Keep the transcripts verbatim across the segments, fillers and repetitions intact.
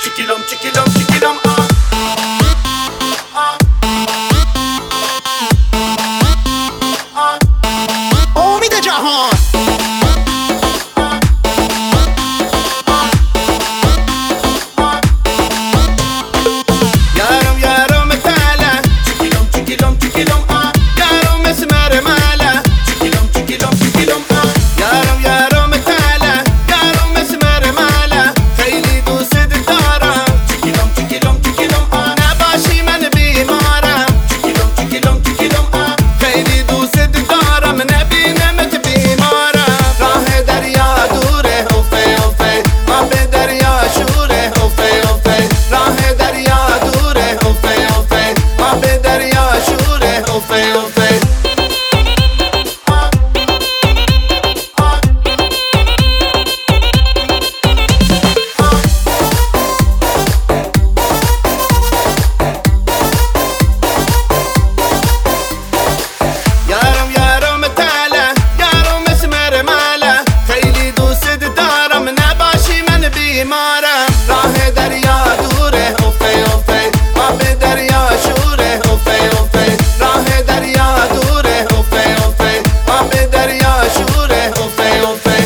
چکیلم چکیلم چکیلم آه آه آه امید جهان یارم یارم تالا چکیلم چکیلم چکیلم آه یارم مسمر مالا چکیلم چکیلم چکیلم آه یارم یارم تالا یارم مسمر مالا خیلی دوست دارم چکیلم چکیلم چکیلم آه نباشی من بیمارم چکیلم چکیلم چکیلم آه خیلی دوست دارم نبینمت بیمارم راه دریا دوره اوفه اوفه آب دریا شوره اوفه اوفه راه دریا دوره اوفه اوفه آب دریا شوره اوفه اوفه یارم یارم تالا یارم مسمر مالا خیلی دوست دارم نباشی من بیمارم راه دریا دوره اوفه اوفه آب دریا شوره اوفه اوفه راه دریا دوره اوفه اوفه آب دریا شوره اوفه اوفه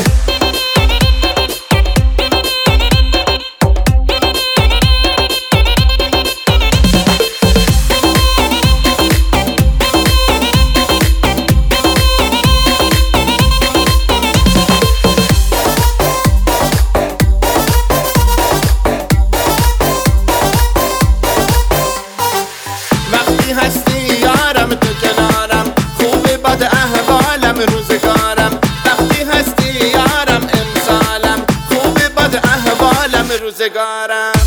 وقتی هستی یارم تو کنارم خوب بد احوالم روزگارم وقتی هستی یارم امسالم خوب بد احوالم روزگارم